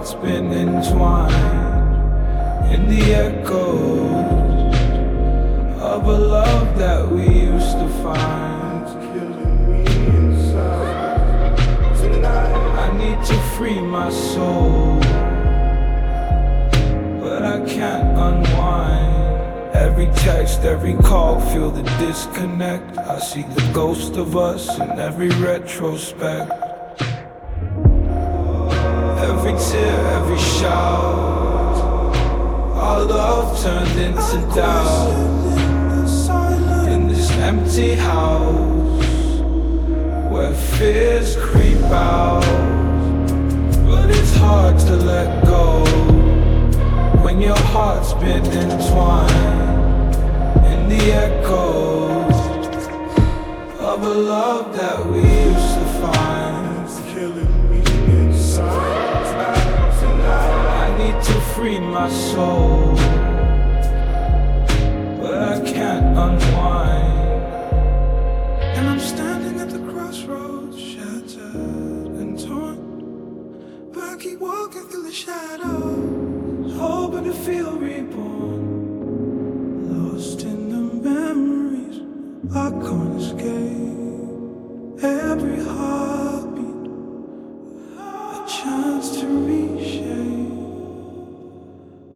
heart's been entwined in the echoes of a love that we used to find. It's killing me inside tonight. I need to free my soul, but I can't unwind. Every text, every call, feel the disconnect. I see the ghost of us in every retrospect. Every tear, every shout, our love turned into doubt. In this empty house where fears creep out, but it's hard to let go when your heart's been entwined in the echoes of a love that we used to find. It's killing me inside tonight. I need to free my soul, but I can't unwind. And I'm standing at the crossroads, shattered and torn, but I keep walking through the shadows, hoping to feel reborn. Lost in the memories I can't escape. Every heart